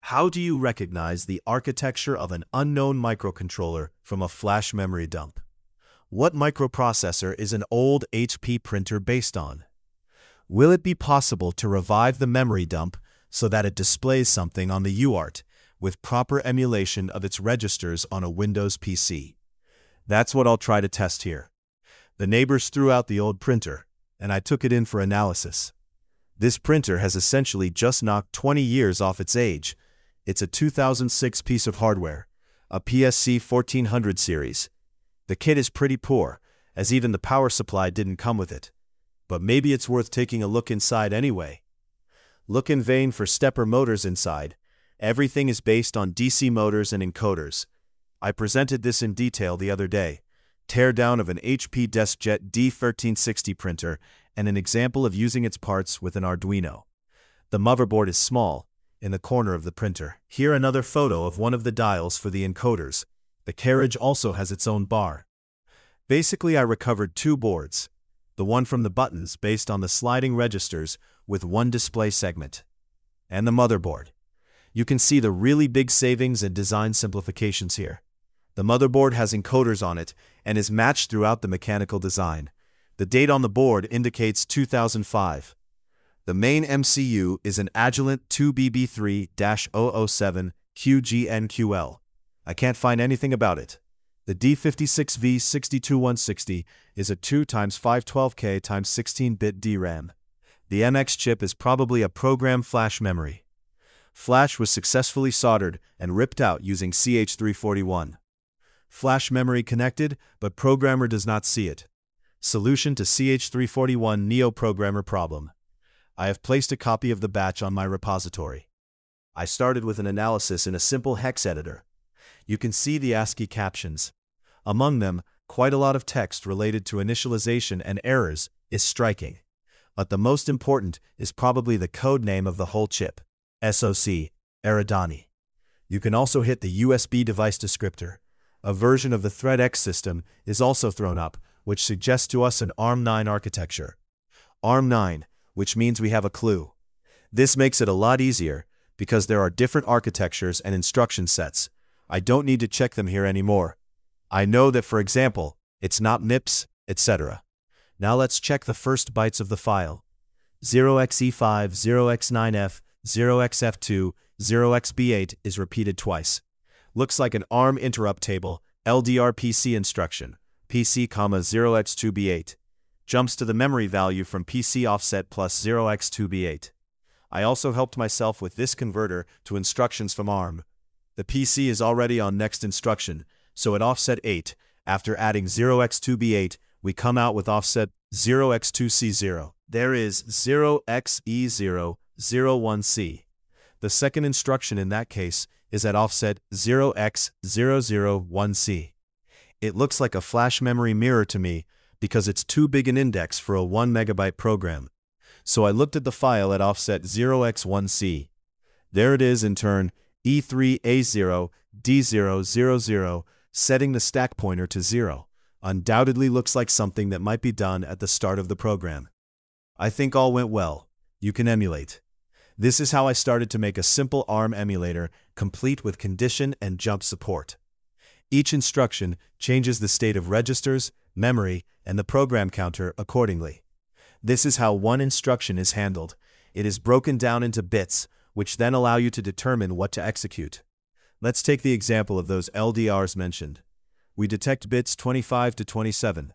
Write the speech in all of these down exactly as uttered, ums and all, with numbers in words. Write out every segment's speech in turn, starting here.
How do you recognize the architecture of an unknown microcontroller from a flash memory dump? What microprocessor is an old H P printer based on? Will it be possible to revive the memory dump so that it displays something on the U A R T with proper emulation of its registers on a Windows P C? That's what I'll try to test here. The neighbors threw out the old printer, and I took it in for analysis. This printer has essentially just knocked twenty years off its age. It's a two thousand six piece of hardware, a P S C fourteen hundred series. The kit is pretty poor, as even the power supply didn't come with it. But maybe it's worth taking a look inside anyway. Look in vain for stepper motors inside. Everything is based on D C motors and encoders. I presented this in detail the other day. Teardown of an H P DeskJet D thirteen sixty printer and an example of using its parts with an Arduino. The motherboard is small, in the corner of the printer. Here another photo of one of the dials for the encoders. The carriage also has its own bar. Basically, I recovered two boards. The one from the buttons based on the sliding registers with one display segment. And the motherboard. You can see the really big savings and design simplifications here. The motherboard has encoders on it and is matched throughout the mechanical design. The date on the board indicates two thousand five. The main M C U is an Agilent two B B three dash zero zero seven Q G N Q L. I can't find anything about it. The D fifty-six V six two one six zero is a two by five twelve K by sixteen bit D RAM. The M X chip is probably a program flash memory. Flash was successfully soldered and ripped out using C H three forty-one. Flash memory connected, but programmer does not see it. Solution to C H three forty-one Neo programmer problem. I have placed a copy of the batch on my repository. I started with an analysis in a simple hex editor. You can see the ASCII captions. Among them, quite a lot of text related to initialization and errors is striking. But the most important is probably the code name of the whole chip. S O C, Eridani. You can also hit the U S B device descriptor. A version of the ThreadX system is also thrown up, which suggests to us an ARM nine architecture. ARM nine, which means we have a clue. This makes it a lot easier, because there are different architectures and instruction sets. I don't need to check them here anymore. I know that, for example, it's not MIPS, et cetera. Now let's check the first bytes of the file. zero x E five, zero x nine F, zero x F two, zero x B eight is repeated twice. Looks like an ARM interrupt table, L D R P C instruction, P C, zero x two B eight. Jumps to the memory value from P C offset plus zero x two B eight. I also helped myself with this converter to instructions from ARM. The P C is already on next instruction, so at offset eight, after adding zero x two B eight, we come out with offset zero x two C zero. There is zero x E zero, zero one C. The second instruction in that case is at offset zero x zero zero one C. It looks like a flash memory mirror to me because it's too big an index for a one megabyte program. So I looked at the file at offset zero x one C. There it is in turn, E three A zero, D zero zero zero, setting the stack pointer to zero. Undoubtedly looks like something that might be done at the start of the program. I think all went well. You can emulate. This is how I started to make a simple ARM emulator, complete with condition and jump support. Each instruction changes the state of registers, memory, and the program counter accordingly. This is how one instruction is handled. It is broken down into bits, which then allow you to determine what to execute. Let's take the example of those L D Rs mentioned. We detect bits twenty-five to twenty-seven.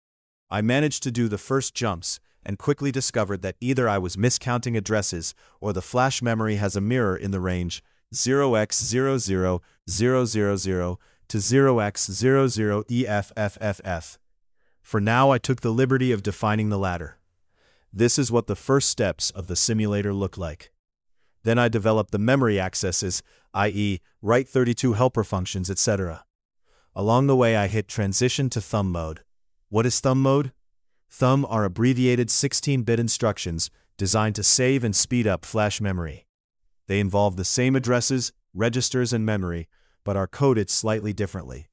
I managed to do the first jumps, and quickly discovered that either I was miscounting addresses or the flash memory has a mirror in the range zero x zero zero zero zero zero to zero x zero zero E F F F F. For now, I took the liberty of defining the latter. This is what the first steps of the simulator look like. Then I developed the memory accesses, that is, write thirty-two helper functions, et cetera. Along the way, I hit transition to thumb mode. What is thumb mode? Thumb are abbreviated sixteen bit instructions designed to save and speed up flash memory. They involve the same addresses, registers, and memory, but are coded slightly differently.